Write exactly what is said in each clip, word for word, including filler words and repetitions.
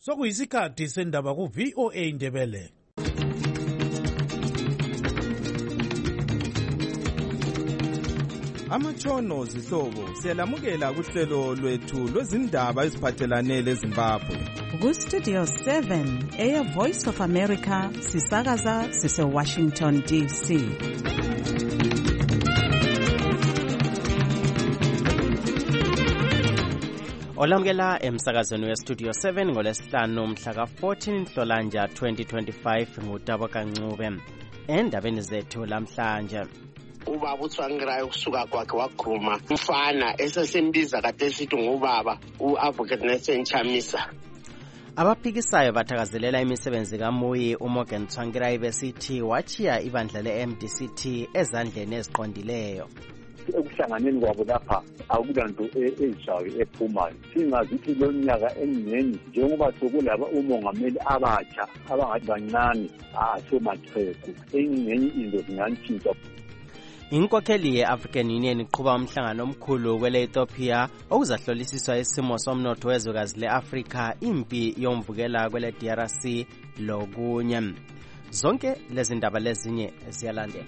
Sokuyisikhathi sendaba ku V O A Ndebele. Amatshono zihlobo siyalamukela kuhlelo lwethu lwezindaba eziphathelane leZimbabwe. Ku Studio seven Air Voice of America sisakaza sise Washington D C. Olamukela emsakazweni we Studio seven ngolesihlanu mhla ka fourteen Nhlolanja twenty twenty-five ngutabo kancube. Endabeni zethu lamhlanje. Ubaba uTswangirayo kusuka kwakhe wagruma umfana esesimbiza kade sithi ngubaba uAdvocate Nelson Chamisa. Abaphikisayo bathakazelela imisebenzi kaMuyi uMorgan Tsvangirai besithi wachiya ibandla le-M D C T ezandleni eziqondileyo. Ekuhlanganeni kwabo lapha akulanto ezijayo ephumayo singazithi lo nyaka emnyeni njengoba sokulaba umongameli abatsha abangathi bancane asomatheko engenye into zingantshintsha. Inkokheli ye-African Union iqhuba umhlangano omkhulu kwele Ethiopia okuzahlolisiswa isimo somnotho wezwekazi le-Afrika, impi yomvukela kwele D R C lokunye. Zonke lezi ndaba lezinye ziyalandela.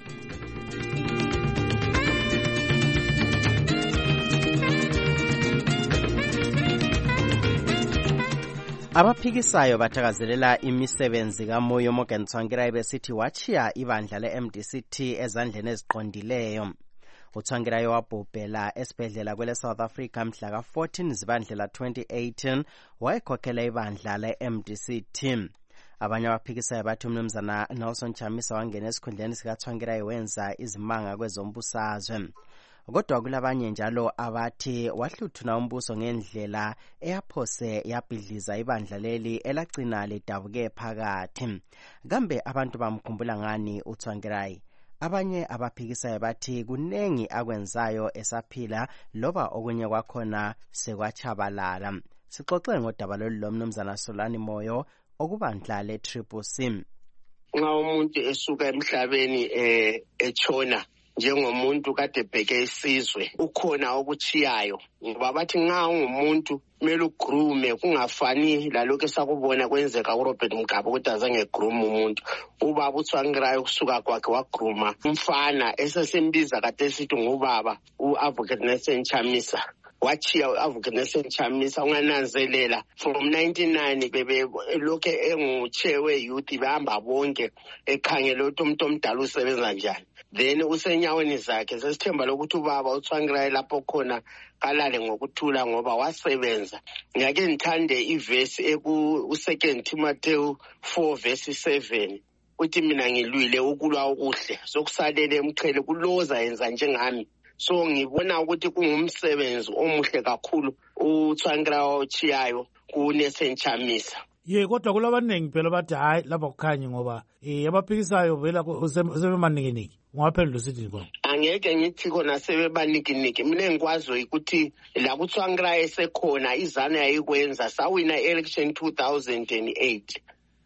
Abaphikisayo bathakazelela imisebenzi kaMuyi uMorgan Tsvangirai besithi wachiya ibandla le-M D C T ezandleni eziqondileyo. uTsvangirai wabhubhela esibhedlela kwele South Africa mhla ka fourteen Zibandlela twenty eighteen wayekhokhela ibandla le-M D C T. Abanye abaphikisayo bathi umnumzana Nelson Chamisa wangena esikhundleni sikaTsvangirai wenza izimanga kwezombusazwe. Kodwa kulabanye njalo abathi wahluthuna umbuso ngendlela eyaphose yabhidliza ibandla leli elagcina lidabuke phakathi. Kambe abantu bamkhumbula ngani uTsvangirai? Abanye abaphikisayo bathi kunengi akwenzayo esaphila loba okunye kwakhona sekwachabalala. Sixoxe ngodaba lolu lomnumzana Solani Moyo okubandla le-Triple C. Nga umuntu esuka emhlabeni eh etshona njengomuntu kade bheke isizwe ukhona okuchiyayo ngoba bathi nxa ungumuntu kumele ugrume kungafani lalokho esakubona kwenzeka uRobert Mugabe ukuthi azange groom umuntu. Ubaba uTsvangirai kusuka kwakhe wagruma umfana esesimbiza kade sithi ngubaba uAdvocate Nelson Chamisa. Wachiya uAdvocate Nelson Chamisa ungananzelela from ninety-nine bebe lokho enguchewe youth bahamba bonke ekhangela ukuthi umuntu omdala usebenza njani. Then usenyaweni zakhe sesithemba lokuthi ubaba uTsvangirai lapho khona kalale ngokuthula ngoba wasebenza. Ngiyake ngithande iverse eku second Timothy four verse seven uthi mina ngilwile ukulwa okuhle sokusalele emchele kuloza yenza njengami. So ngibona ukuthi kungumsebenzi omuhle kakhulu uTsvangirai ochiyayo kuNelson Chamisa. Ye kodwa kulabanengi phela bathi hayi lapha kukhanye ngoba eh abaphikisayo vela sebemanikiniki. Ungaphendula usithi ngone. Angeke ngithi khona sebemanikiniki. Mina ngikwazi ukuthi la kuTsvangirai esekhona izana yayikwenza sawina election two thousand eight.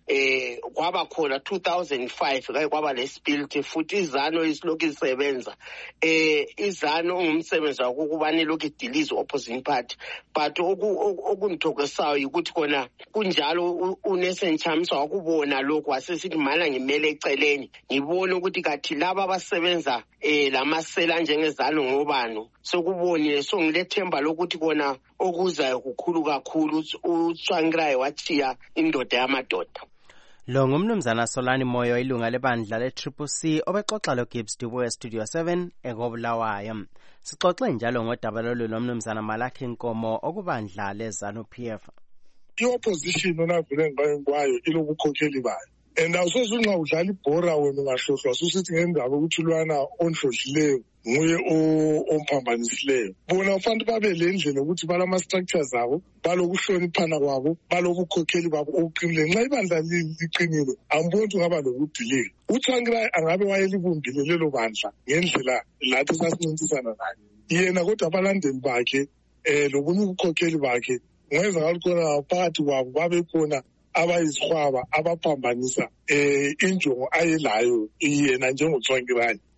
Eh kwaba khona two thousand five kanye kwaba lespirit futhi izano isilokhu isebenza. Eh izano ungumsebenzi wakubani lokhu idilize opposing party but okungithokosayo ukuthi khona kunjalo uNelson Chamisa wakubona lokho wasesithi mala ngimele eceleni ngibone ukuthi kathi laba abasebenza eh lamasela njengezalo ngobano sokubonile so ngilethemba lokuthi kona okuzayo kukhulu kakhulu uTsvangirai wachiya indoda yamadoda. Lo ngumnumzana Solani Moyo ilunga lebandla le-Triple C obexoxa lo Gibbs Dubo e-Studio seven ekobulawayo. Sixoxe njalo ngodaba lolu lomnumzana Malaki Nkomo okubandla leZanu P F. I-opposition onavele ngayo ilobukhokheli bayo. And awusoze unxa udlala ibhora wena ungahlohlwa susithi ngendaba ukuthi lwana onhlohlileyo nguye omphambanisileyo. Bona ufanele babe lendlela ukuthi balama structures abo balokuhloniphana kwabo balobukhokheli babo obuqinile. Nxa ibandla liqinile ambonto ngaba lokudilika. uTsvangirai angabe wayelibumbile lelo bandla ngendlela lathi sasincintisana naye. Yena kodwa abalandeli bakhe eh lobunye ubukhokheli bakhe ngeza kakhona phakathi kwabo babe khona abayizihwaba abaphambanisa eh injongo ayelayo yena njengoTsvangirai.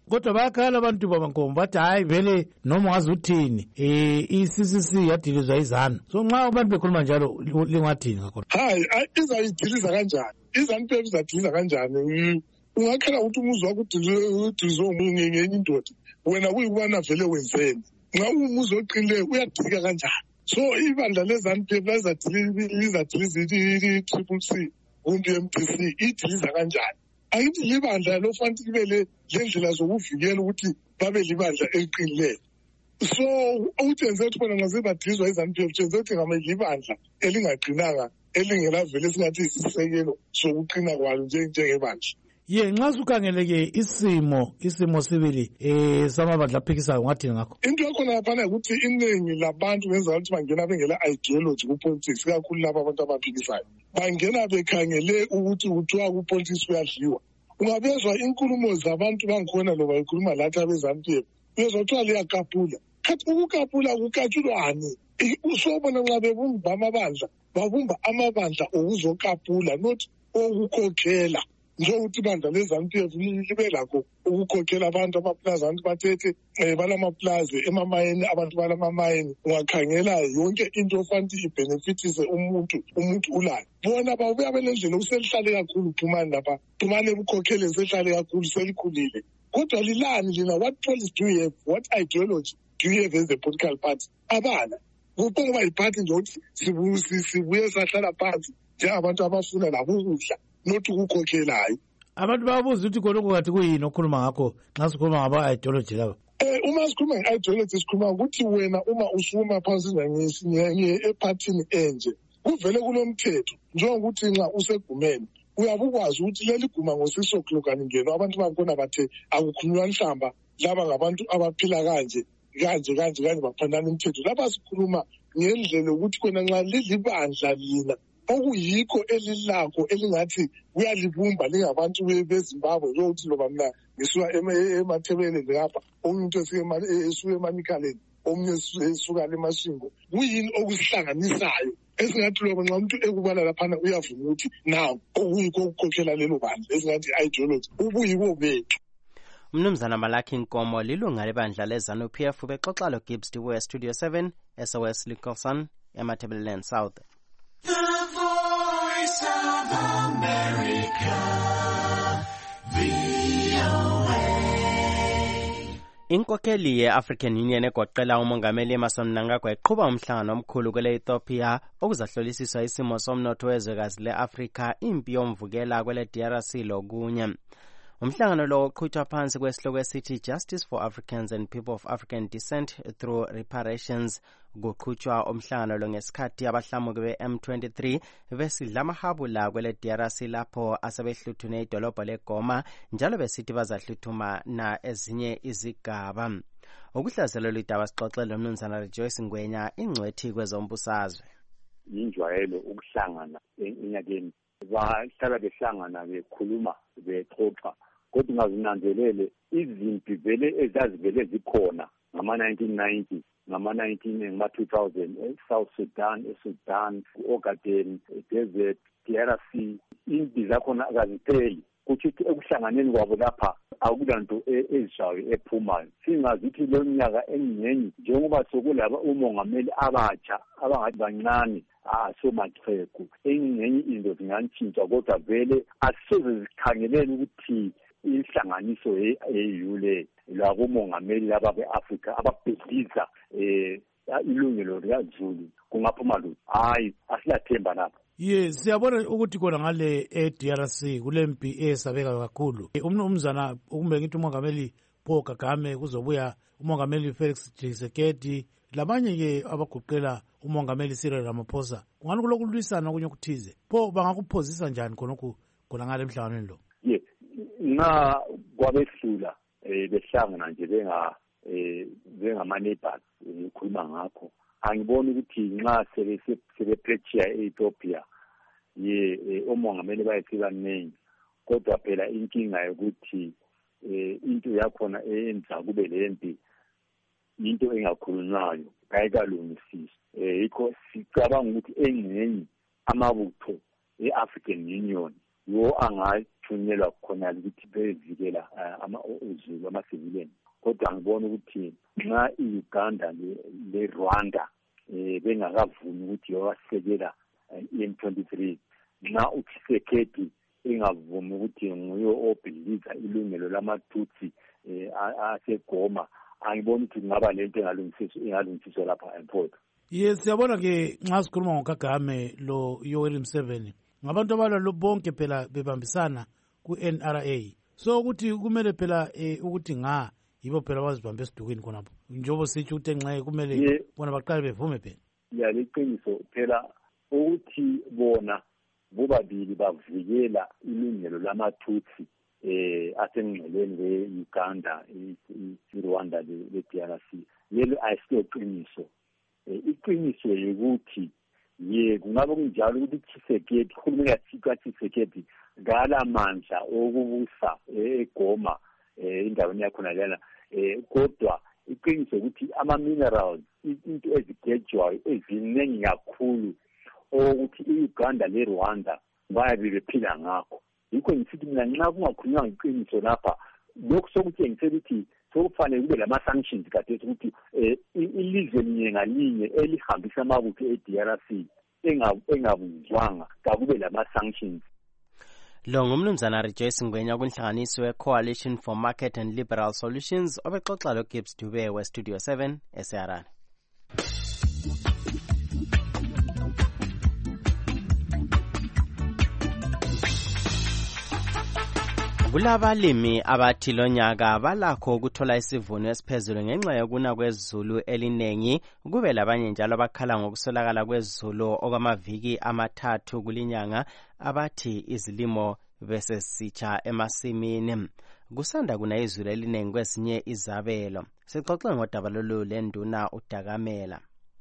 kodwa bayakhala abantu babankomo bathi hayi vele noma ungazi uthini um i-C C C yadilizwa izanu. So nxa abantu bekhuluma njalo lingathini ngakhona? Hayi, izayidiliza kanjani? izanu-P F izadiliza kanjani? Ungakhala ukuthi umuzi wakho udilizwe omunye ngenye indoda, wena kuyikubana vele wenzeni. Nxa umuzi oqinileyo uyadilika kanjani? So ibandla lezanu-P F lizadiliza i-Triple C kumbe i-M D C idiliza kanjani? Ayithi libandla lofanele libe lendlela zokuvikela ukuthi babe libandla eliqinileyo. So utenze ukuthi bona ngaze badilizwa izanu-P F tenze ukuthi ngama libandla elingaqinanga elingelavele singathi isisekelo sokuqina kwalo njengebandla. Ye nxa sukhangeleke isimo isimo sibili eh samabandla aphikisayo ngathi ngakho. Into yakhona yaphana ukuthi iningi labantu benza ukuthi bangena bengela ideology ku politics kakhulu laba abantu abaphikisayo. Bangena bekhangele ukuthi kuthiwa ku politics kuyadliwa. Ungabezwa inkulumo zabantu bangikhona loba ikhuluma lathi abezanu-P F. Uyezwa kuthiwa liyakapula. Kathi ukukapula kukatshulwani? Usobona nxa bebumba amabandla, babumba amabandla okuzokapula not okukhokhela. Njengokuthi ibandla lezanu-P F libe lakho ukukhokhela abantu amaplaza, abantu bathethe um balamaplaza emamayeni, abantu balamamayeni. Ungakhangela yonke into ofanele ibhenefithise umuntu umuntu ulayo. Bona babuya belendlela uselihlale kakhulu Phumani lapha. Phumani ebukhokhele selihlale kakhulu selikhulile. Kodwa lilani lina, what policy do you have? What ideology do you have as a political party? Abana. Kuphongoba yiphathi nje ukuthi sibuye sahlala phansi njengabantu abafuna labo ukudla. Not ukukhokhelayo. Abantu babuza ukuthi khona ukuthi kuyini okhuluma ngakho nxa sikhuluma ngaba ideology laba. Eh uma sikhuluma nge-ideology sikhuluma ukuthi wena uma usuma phansi nge ephathini enje kuvele kulomthetho njengokuthi nxa usegumeni uyabukwazi ukuthi leli guma ngo-six o'clock aningeno abantu bakhona bathe akukhulunywa nhlamba laba ngabantu abaphila kanje kanje kanje kanje baphandana imithetho. Lapha sikhuluma ngendlela ukuthi khona nxa lilibandla lina okuyikho elilakho elingathi kuyalibumba lingabantu beZimbabwe lokuthi loba mina ngisuka emathebeleni lapha umuntu esuka eManikaleni omunye esuka eMashingo. Kuyini okusihlanganisayo esingathi loba nxa umuntu ekubala laphana uyavuma ukuthi naw okuyikho ukukhokhela lelo bandla esingathi ideology ubuyibo bethu. Umnumzana Malaki Nkomo lilunga lebandla lezanu-P F bexoxa lo Gibbs Diwe Studio seven S O S Nicholson eMathebeleni South. The Voice of America, V O A. Inkokheli ye-African Union egoqela umongameli Emmerson Mnangagwa iqhuba umhlangano omkhulu kwele Ethiopia okuzahlolisiswa isimo somnotho wezwekazi le-Afrika, impi yomvukela kwele D R C lokunye. Umhlangano lo uqhutshwa phansi kwesihloko esithi Justice for Africans and People of African Descent through Reparations. Kuqhutshwa umhlangano lo ngesikhathi abahlamuki be-M twenty-three besidla amahabula kwele D R C lapho asebehluthune idolobho leGoma njalo besithi bazahluthuma na ezinye izigaba. Ukuhlazelo lidaba sixoxele umnumzana Rejoice Ngwenya ingcwethi kwezombusazwe. Injwayelo ukuhlangana enyakeni bahlala behlangana bekhuluma bexoxa kodwa ungazinanzelele izimpi vele ezazivele zikhona ngama nineteen ninety ngama nineteen ngama two thousand eSouth Sudan, eSudan, Ogaden, Desert, D R C, impi zakhona akazipheli. Kuthi ekuhlanganeni kwabo lapha akulanto ezishayo ephumayo. Singazithi lo nyaka enyenye njengoba sokulaba umongameli abatsha abangathi bancane asomaxhegu enyenye into zingantshintsha kodwa vele asisoze zikhangelele ukuthi inhlanganiso eyule labo mongameli laba beAfrika ababhidliza eh ilungelo likaZulu kungaphuma lutho. Hayi asilathemba lapha. Yes, siyabona ukuthi kona ngale e-D R C kulempi esabeka kakhulu. Umnumzana ukumbe ngithi umongameli Paul Kagame kuzobuya umongameli Felix Tshisekedi labanye ke abaguqela umongameli Cyril Ramaphosa. Kungani kulokulwisana okunye okuthize. Pho bangakuphozisa njani khonokho khona ngale emhlanganweni lo? Ye na kwabehlula eh behlangana nje benga eh bengama neighbors ngikhuluma ngakho. Angiboni ukuthi nxa sebe sebe pressure eEthiopia ye omongameli bayifika ningi kodwa phela inkinga ukuthi eh into yakhona eyenza kube lempi into engakhulunywayo kayikalungisisi. Eh ikho sicabanga ukuthi engcenye amabutho eAfrican Union yo angathunyelwa khona ukuthi bevikela uzulu ama-civilian. Kodwa ngibona ukuthi nxa i-Uganda le-Rwanda um bengakavumi ukuthi yowasekela i-M twenty-three, nxa uTshisekedi engavumi ukuthi nguye obhiliza ilungelo lamatutsi um asegoma, angiboni ukuthi kungaba lento engalungisiswa lapha eMpotho. Yes, siyabona-ke nxa sikhuluma ngoKagame lo Yoweri Museveni, ngabantu abalwa bonke phela bebambisana ku-N R A. So ukuthi kumele phela eh, ukuthi nga yibo phela bazibambe esidukweni khonapho. Njengoba sitsho ukuthi enxaye kumele bona baqale bevume phela. Ya liqiniso phela ukuthi bona bobabili bavikela ilungelo lamatutsi eh asengxeleni we-Uganda, i-Rwanda le-D R C. Lelo ayisiqiniso. Iqiniso ukuthi ye kungabe kunjalo ukuthi Tshisekedi khulumela yathika Tshisekedi ngala mandla okubusa eGoma endaweni yakhona lena, kodwa iqiniso ukuthi ama minerals into ezigejwayo eziningi kakhulu ukuthi iUganda leRwanda bayabe bephila ngakho. Yikho ngisithi mina nxa kungakhulunywa iqiniso lapha, lokho sokutshengisela ukuthi sokufanele kube lama-sanctions kade ukuthi ilizwe linye ngalinye elihambisa amabutho e-D R C engabuzwanga kakube lama-sanctions. Lo ngumnumzana Rejoice Ngwenya kunhlanganiso we-Coalition for Market and Liberal Solutions obexoxa lo Gibbs Dube we-Studio seven eSeharani. Kulabalimi abathi lonyaka balakho ukuthola isivuno esiphezulu ngenxa yokuna kwezulu elinengi, kube labanye njalo abakhala ngokusolakala kwezulu okwamaviki amathathu kulinyanga abathi izilimo bese sitsha emasimini. Kusanda kuna izulu elinengi kwezinye izabelo. Sixoxe ngodaba lolu lenduna uDakamela.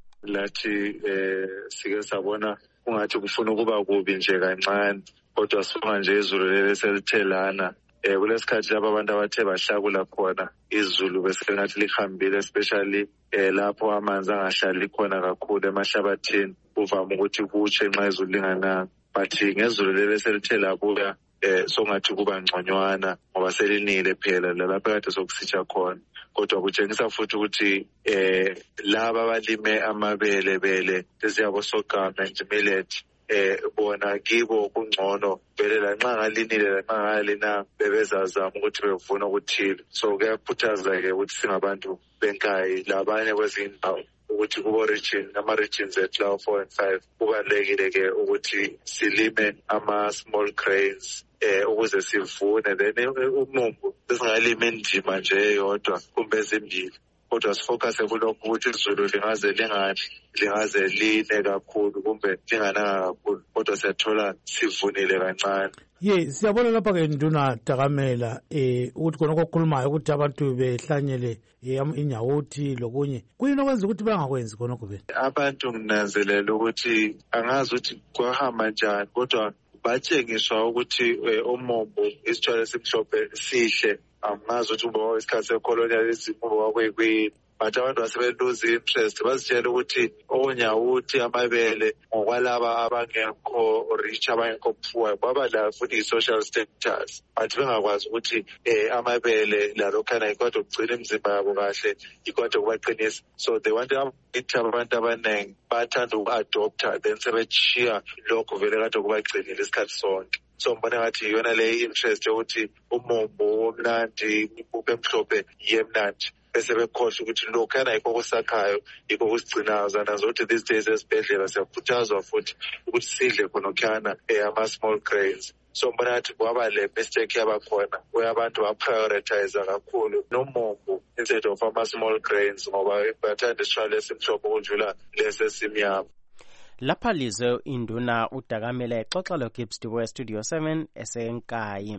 Lathi eh sike sabona ungathi kufuna ukuba kubi nje kancane, kodwa songa nje izulu leli selithelana. Eh kulesikhathi lapho abantu abathe bahlakula khona izulu bese ngathi lihambile, especially eh lapho amanzi angahlali khona kakhulu emahlabathini, kuvama ukuthi kutshe nxa izulu lingananga. But ngezulu leli selithe labuya eh songathi kuba ngconywana ngoba selinile phela lapho kade sokusitsha khona. Kodwa kutshengisa futhi ukuthi eh laba abalime amabele bele leziyabo sorghum and millet eh bona kibo kungcono vele lanxa ngalinile lanxa ngalina bebezazama ukuthi bevuna ukuthile. So kuyakhuthaza ke ukuthi singabantu benkayi labanye kwezindawo ukuthi kubo region ama regions etlaw four and five kubalekile ke ukuthi silime ama small grains eh ukuze sivune, then umumbu singalima indima nje yodwa kumbe ezimbili, kodwa sifocus kulokho ukuthi izulu lingaze lingani lingaze line kakhulu kumbe lingananga kakhulu, kodwa siyathola sivunile kancane. Ye siyabona lapha ke nduna Dakamela eh ukuthi khona okukhulumayo ukuthi abantu behlanyele inyawuthi lokunye kuyini okwenza ukuthi bangakwenzi khona kube abantu nginanzelela ukuthi angazi ukuthi kwahamba njani, kodwa batshengiswa ukuthi umombo isitshalo esimhlophe sihle. Angazi ukuthi uba isikhathi secolonialism kwakwekuyini, but abantu basebeluze interest, bazitshela ukuthi onyawuthi amabele ngokwalaba abangekho rich abangekho poor baba la futhi i-social status, but bengakwazi ukuthi eh amabele lalokhana ikwade ukugcina imizimba yabo kahle, ikwade ukubaqinisa. So they want ukuthi abantu abaningi bathanda uku-adopta then sebechiya lokho vele kade kubagcinile isikhathi sonke. So mbona ngathi yona le interest yokuthi umombo womnandi ube mhlophe yemnandi bese bekhohle ukuthi lokhana yikho kusakhayo yikho kusigcinayo zana zokuthi these days esibhedlela siyakhuthazwa futhi ukuthi sidle khonokhana ama-small grains. So mbona ngathi kwaba le mistake yabakhona where abantu baprioritize kakhulu nomombo instead of ama-small grains ngoba bathanda isitshalo esimhlophe ukudlula lesi esimnyama. Lapha lize induna uDakamela exoxa lo Gibbs Dube Studio seven esenkayi.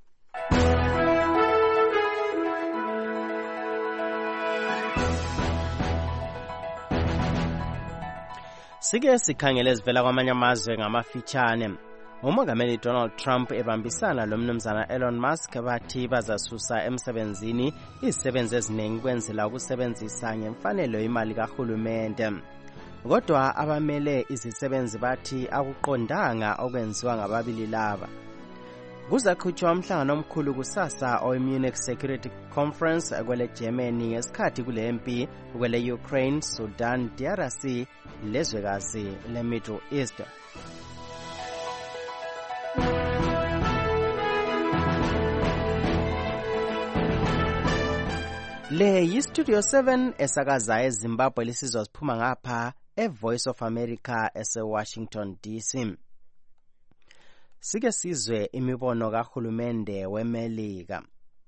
Sike sikhangele ezivela kwamanye amazwe ngamafitshane. Umongameli Donald Trump ebambisana lo mnumzana Elon Musk bathi bazasusa emsebenzini izisebenzi eziningi kwenzela ukusebenzisa ngemfanelo imali kahulumende. Kodwa abamele izisebenzi bathi akuqondanga okwenziwa ngababili laba. Kuzakhutshwa umhlangano omkhulu kusasa owe-Munich Security Conference kwele Germany ngesikhathi kule mpi kwele Ukraine, Sudan, D R C lezwekazi le Middle East. Le yi-Studio seven esakaza eZimbabwe lisizwa siphuma ngapha e-Voice of America ese-Washington D C. Sike sizwe imibono kahulumende weMelika.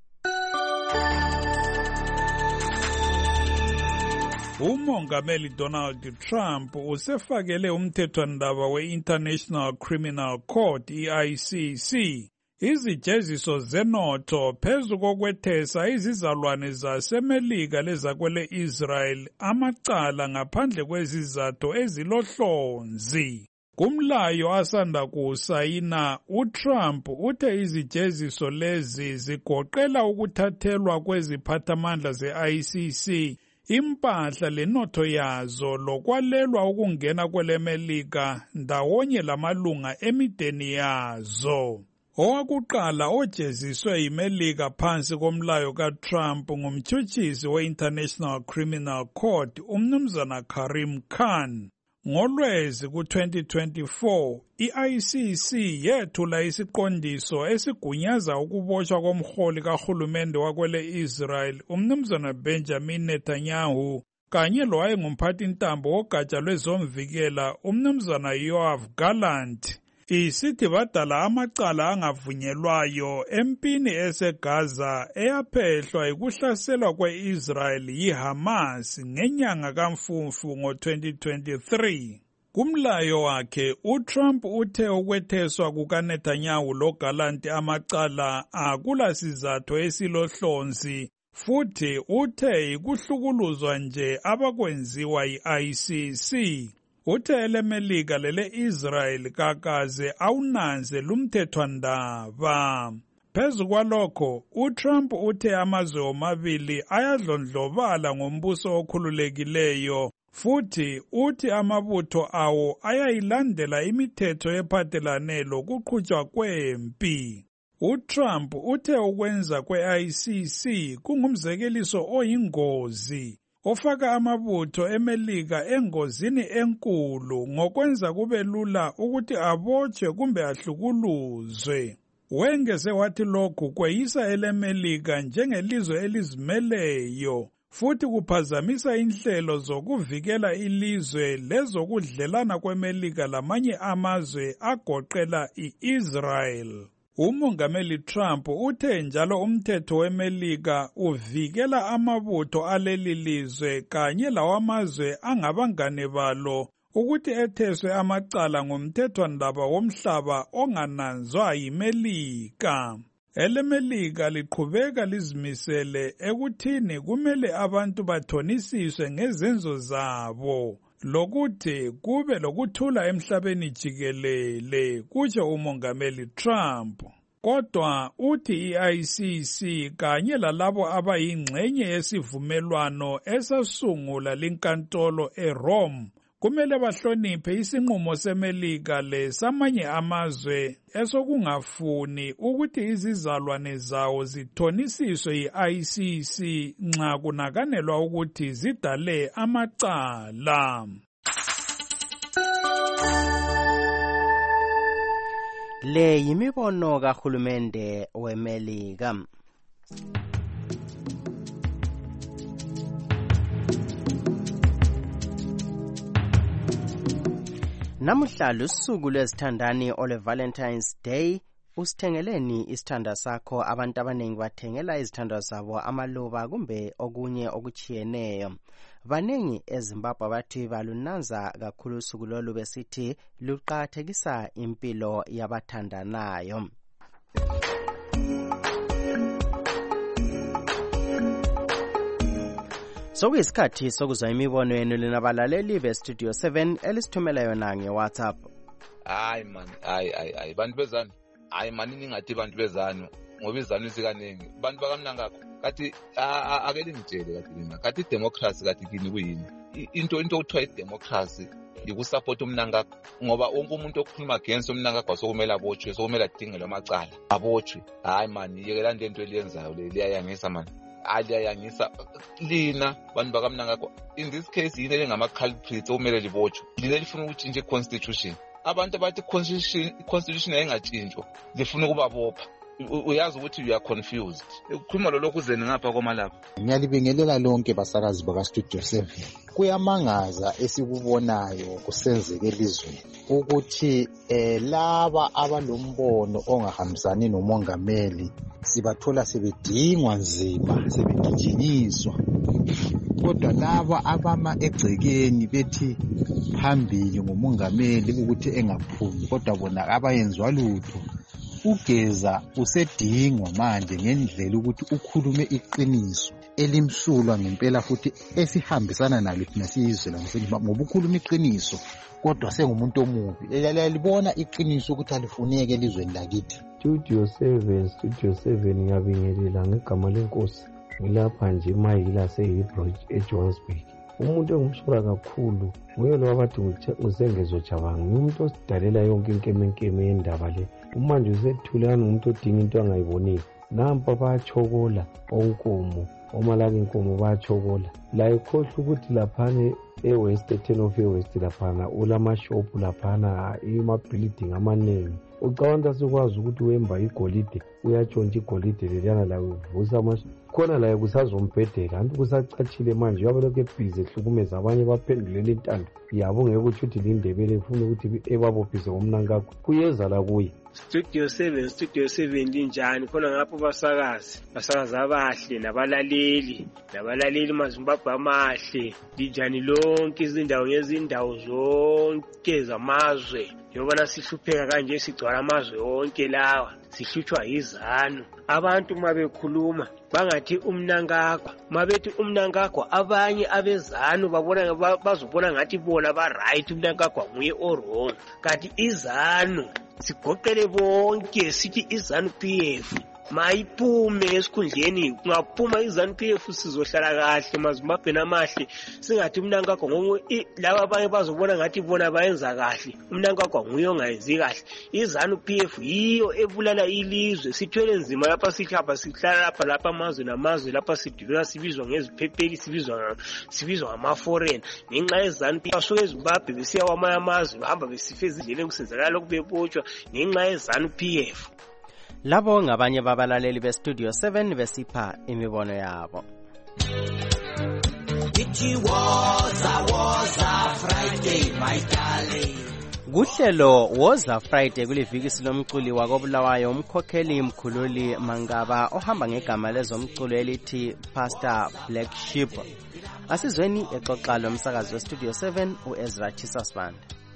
Umongameli Donald Trump usefakele umthethwandaba we-International Criminal Court I I C C izijeziso zenotho phezu kokwethesa izizalwane zaseMelika lezakwele Israel amacala ngaphandle kwezizathu ezilohlonzi. Kumlayo asanda kuwusayina, uTrump uthe izijeziso lezi zigoqela ukuthathelwa kweziphathamandla ze-I C C impahla lenotho yazo lokwalelwa ukungena kweleMelika ndawonye lamalunga emideni yazo. Owakuqala ojeziswe yiMelika phansi komlayo kaTrump ngumtshutshisi we-International Criminal Court umnumzana Karim Khan. Ngolwezi ku-twenty twenty-four, i-I C C yethula isiqondiso esigunyaza ukubotshwa komholi kahulumende wakwele Israel umnumzana Benjamin Netanyahu kanye lowayengumphathintambo wogatsha lwezomvikela umnumzana Yoav Gallant. Isithi badala amacala angavunyelwayo empini eseGaza eyaphehlwa yikuhlaselwa kwe-Israel yiHamas ngenyanga kaMfumfu ngo-twenty twenty-three. Kumlayo wakhe, uTrump uthe ukwetheswa kukaNetanyahu loGallant amacala akula sizathu esilohlonzi futhi uthe ikuhlukuluzwa nje abakwenziwa yi-I C C. Uthe eleMelika lele Israel kakaze awunanze lumthethwandaba. Phezu kwalokho, uTrump uthe amazwe omabili ayadlondlobala ngombuso okhululekileyo futhi uthi amabutho awo ayayilandela imithetho ephathelane lokuqhutshwa kwempi. uTrump uthe ukwenza kwe-I C C kungumzekeliso oyingozi ofaka amabutho eMelika engozini enkulu ngokwenza kube lula ukuthi abotshwe kumbe ahlukuluzwe. Wengeze wathi lokhu kweyisa eleMelika njengelizwe elizimeleyo futhi kuphazamisa inhlelo zokuvikela ilizwe lezokudlelana kweMelika lamanye amazwe agoqela i-Israel. Umongameli Trump uthe njalo umthetho weMelika uvikela amabutho aleli lizwe kanye lawamazwe angabangane balo ukuthi etheswe amacala ngomthethwandaba womhlaba ongananzwa yiMelika. EleMelika liqhubeka lizimisele ekuthini kumele abantu bathonisiswe ngezenzo zabo lokuthi kube lokuthula emhlabeni jikelele, kutsho umongameli Trump. Kodwa uthi i-I C C kanye lalabo abayingxenye yesivumelwano esasungula linkantolo eRome kumele bahloniphe isinqumo seMelika lesamanye amazwe esokungafuni ukuthi izizalwane zawo zithonisiswe yi-I C C nxa kunakanelwa ukuthi zidale amacala. Le yimibono kahulumende weMelika. Namuhla lusuku lwezithandani ole Valentine's Day. Usithengeleni isithanda sakho. Abantu abaningi bathengela izithandwa zabo amaluba kumbe okunye okuchiyeneyo. Banengi eZimbabwe bathi balunanza kakhulu usuku lolu besithi luqakathekisa impilo yabathandanayo. Sokuyisikhathi sokuzwa imibono yenu linabalaleli be-Studio seven elisithumela yona nge-WhatsApp. Hayi man, hayi hayi hayi bantu bezanu. Hayi man ningathi bantu bezanu ngoba izanu isikaningi. Bantu bakamnangakho kathi ake lingitshele kathi lina. Kathi democracy kathi kini kuyini? into into okuthiwa idemocracy yikusapota umnankakho, ngoba wonke umuntu okhuluma against umnankakho sokumele abotshwe, sokumele adingelwe amacala abotshwe. Hayi man, yekela nto into eliyenzayo le liyayangisa man, aliyayangisa lina bantu bakamnankakho. In this case yini elingama-culprits okumele libotshwe, lina lifuna ukutshintsha i-constitution. Abantu abathi i-constitution ayingatshintshwa lifuna ukubabopha. Uyazi ukuthi you are confused. Ukukhuluma lo lokhu zeni ngapha komalapha. Ngiyalibingelela lonke basakazi baka Studio seven. Kuyamangaza esikubonayo kusenzeke elizweni ukuthi eh laba abalombono ongahambisani nomongameli sibathola sebedingwa nzima, sebegijinyiswa. Kodwa laba abama egcekeni bethi phambili ngomongameli ukuthi engaphumi, kodwa bona abayenzwa lutho. Ugeza usedingwa manje ngendlela ukuthi ukhulume iqiniso elimsulwa ngempela futhi esihambisana nalo thina siyizwe lasemhlaba, ngoba ukhuluma iqiniso kodwa sengumuntu omubi. Liyalibona iqiniso ukuthi alifuneke elizweni lakithi. Studio seven, Studio seven ngiyabingelela ngegama lenkosi. Ngilapha nje mayila seHebrew eJohannesburg. Umuntu engumshora kakhulu nguye lo abathi ngizengezojabanga, umuntu osidalela yonke inkemenkeme yendaba le. Umanje usethulana umuntu odinga into angayibonile. Nampa bayachokola onkomo, omalaka inkomo bayachokola. La ikhohle ukuthi laphana eWest ten of eWest laphana ulamashop laphana ima-building amanengi. Ucabanga sikwazi ukuthi wemba igolide uyatshontsha igolide leliyana la uvusa amasho khona la kusazombhedeka, kanti kusacachile manje uyabe lokhu ebhizi ehlukumeza abanye baphendulela intando yabo. Ngeke ukuthi uthi lindebele ifuna ukuthi ebabophise ngomnankakho kuyeza la kuye. Studio seven, Studio seven linjani khona ngapho basakazi basakazi abahle nabalaleli nabalaleli maZimbabwe amahle linjani lonke izindawo ngezindawo zonke zamazwe. Njengoba sihlupheka kanje sigcwala amazwe onke lawa, sihlutshwa yizanu. Abantu mabekhuluma bangathi umnankakho, mabethi umnankakho abanye abezanu babona bazobona ngathi bona ba right, umnankakho nguye o wrong. Kanti izanu sigoqele bonke sithi izanu P F mayiphume esikhundleni. Kungaphuma izanu P F sizohlala kahle maZimbabwe namahle, singathi umnankakho ngoku laba abanye bazobona ngathi bona bayenza kahle, umnankakho nguye ongayenzi kahle. Izanu P F yiyo ebulala ilizwe. Sithwele nzima lapha sihlapha sihlala lapha lapha amazwe namazwe lapha sidibeka sibizwa ngeziphepheli, sibizwa sibizwa ngama-foreign ngenxa yezanu P F. Basuke eZimbabwe besiya kwamanye amazwe bahamba besife ezindleleni kusenzakala lokhu bebotshwa ngenxa yezanu P F. Labo ngabanye babalaleli beStudio seven besipha imibono yabo. Kuhlelo Woza Friday kulivikisi lomculi wakobulawayo umkhokheli mkhululi Mangaba ohamba ngegama lezomculo elithi Pastor Black Sheep. Asizweni exoxa lomsakazi weStudio seven uEzra Chisasband.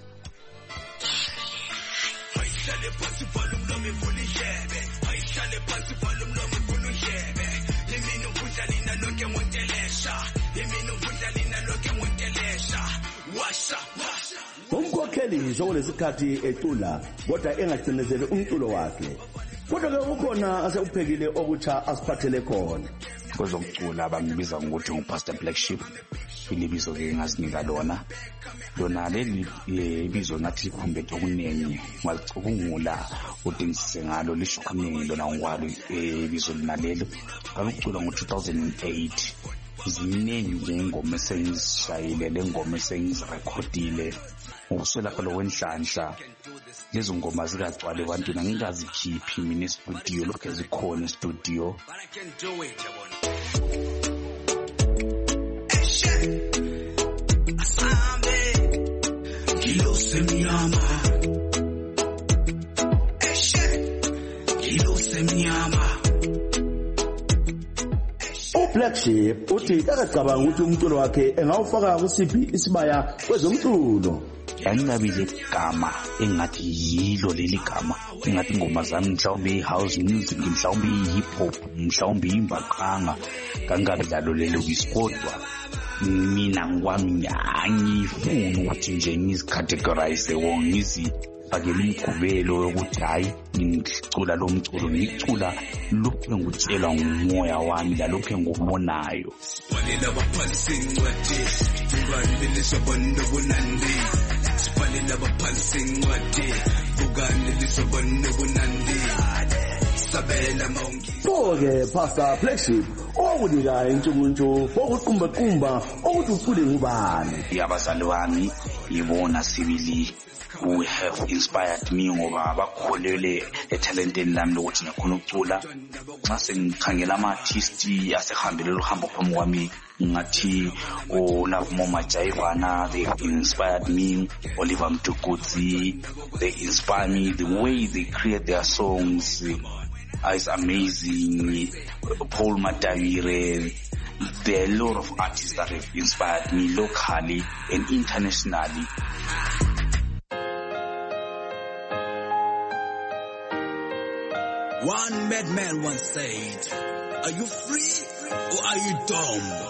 Umkhokheli njengo lesikhathi ecula kodwa engagcinezeli umculo wakhe, kodwa ke ukhona aseuphekile okutsha asiphathele khona. Kwezokucula bangibiza ngokuthi nguPastor Black Sheep, ilibizo ke ngasinika lona lona leli ibizo ngathi likhombe okunengi ngicubungula udingisise ngalo lisho kuningi lona ngwalo ibizo linalelo. Ngalokucula ngo two thousand eight ziningi ingoma esengishayile, lengoma esengizirekhodile ukuswela phela wenhlanhla. Lezo ngoma zikagcwale abantu ngingazikhiphi mina estudio, lokho ezikhona estudio. Kilo semiyama, kilo semiyama. uBlack Sheep uthi akacabanga ukuthi umculo wakhe engawufaka kusiphi isibaya kwezomculo. Angingabile igama engathi yilo leli gama, engathi ingoma zami mhlawumbe i-house music, mhlawumbe i-hip hop, mhlawumbe imbaqanga, kangabi lalo lelo bisikhodwa. Mina ngwami angifuni ukuthi nje ngizicategorize wo ngizi ngizifakela imigubelo yokuthi hayi ngicula lo mculo ngicula lokhu engikutshelwa ngumoya wami lalokhu engikubonayo. Sibalela abaphalisa incwadi ungani lisobona bunandi sibalela abaphalisa incwadi ungani lisobona bunandi sabela maungi. Ke Pastor Flagship okunika intshukuntshu okuqumba qumba okuthi ucule ngubani. Abazali bami yibona sibili who have inspired me ngoba bakholele etalenteni lami lokuthi ngikhona ukucula. Xa sengikhangela ama-artist asehambele lo hambo phambi kwami ngathi oLove Mo Majaivana, they inspired me. Oliver Mtukudzi, they inspire me. The way they create their songs is amazing. Paul Matavire. There are a lot of artists that have inspired me locally and internationally. One madman once said, are you free or are you dumb?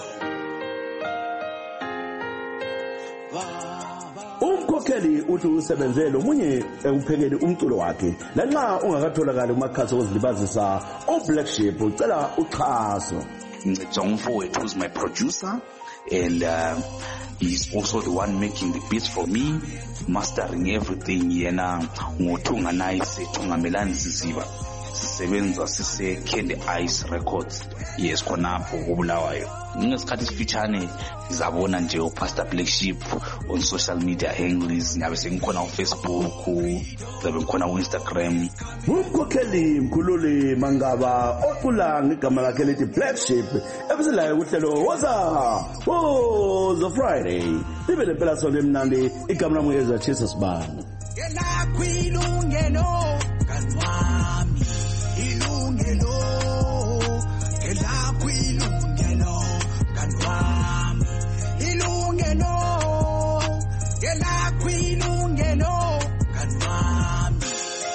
Umkhokheli uthi usebenzele omunye ekuphekeli umculo wakhe lanxa ungakatholakala kumakhasi okuzilibazisa oBlack Sheep ucela uxhaso. Ngicongfowethu who's my producer and uh, he's also the one making the beats for me, mastering everything. Yena ngothunga nice thungamelani siziba sisebenza sise Candy Ice Records. Yes, khonapho kubulawayo. Ngesikhathi sifitshane ngizabona nje uPastor Black Sheep on social media handles, ngabe sengikhona uFacebook, ngabe ngikhona uInstagram. Umkhokheli mkhululi Mangaba ocula ngegama lakhe lithi Black Sheep ebiselayo kuhlelo woza woza Friday. Libe lempela sonke emnandi igama lami Ezra Jesus Bana. Yena kwilungelo kanwami ilungelo ela kwilungelo kanwami ilungelo ela kwilungelo kanwami.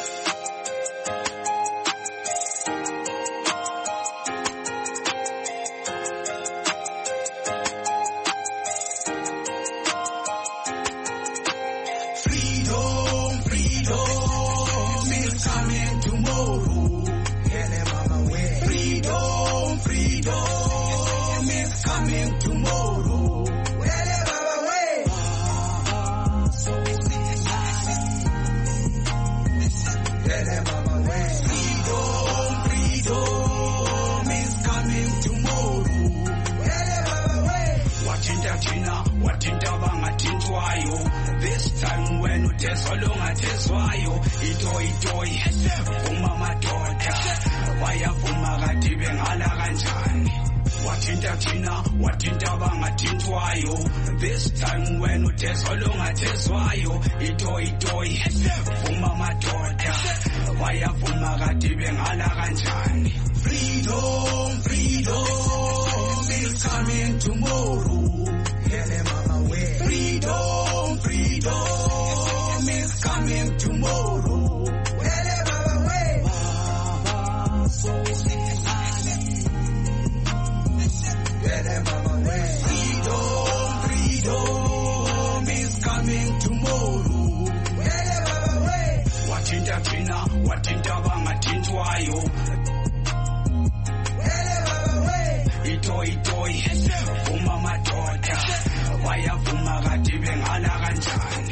Freedom, freedom is coming tomorrow. Freedom, freedom is coming tomorrow. Freedom, freedom is coming tomorrow. Watinta tina, watinta bangatintwayo. This time when utesolonga teswayo, itoi itoi, umama daughter. Bayavuma kati bengala kanjani. Watinta tina, watinta bangatintwayo. This time when utesolonga teswayo, itoi itoi, umama daughter. Bayavuma kati bengala kanjani. Freedom, freedom is coming tomorrow. Freedom, freedom is coming tomorrow. Freedom, freedom is coming tomorrow. Watinta tina, watinta bangatintwayo. Itoi itoi, umama daughter. Bayavuma kati bengala kanjani.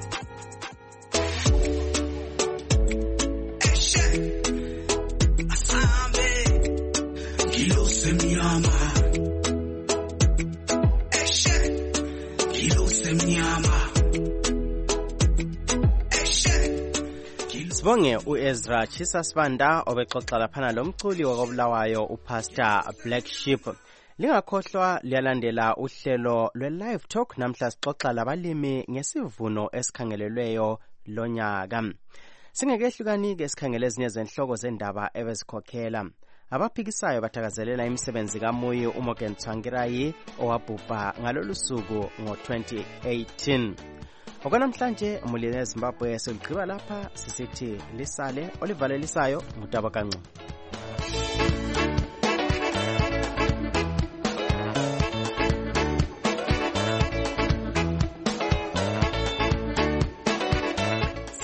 Sibonge uEzra Chisasibanda obexoxa laphana lomculi wakobulawayo uPastor Black Sheep. Lingakhohlwa liyalandela uhlelo lwe-Live Talk namhla sixoxa labalimi ngesivuno esikhangelelweyo lonyaka. Singekehlukani-ke sikhangele ezinye zenhloko zendaba ebezikhokhela. Abaphikisayo bathakazelela imisebenzi kaMoyo uMorgan Tsvangirai owabhubha ngalolu suku ngo-twenty eighteen. Okwanamhlanje umulilo eZimbabwe seligqiba lapha sisithi lisale olivalelisayo ngutaba kancu.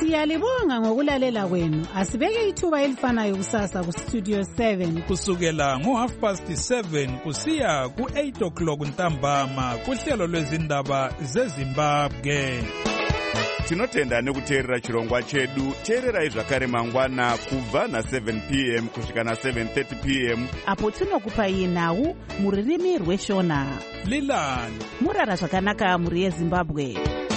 Siyalibonga ngokulalela kwenu. Asibeke ithuba elifanayo kusasa ku Studio seven. Kusukela ngo half past seven kusiya ku eight o'clock ntambama kuhlelo lwezindaba zeZimbabwe. Tinotenda nekuteerera chirongwa chedu. Teererai zvakare mangwana kubva na seven p m kusvika na seven thirty p m apo tinokupai nhau muririmi rweshona. Lilani murara zvakanaka muri yeZimbabwe.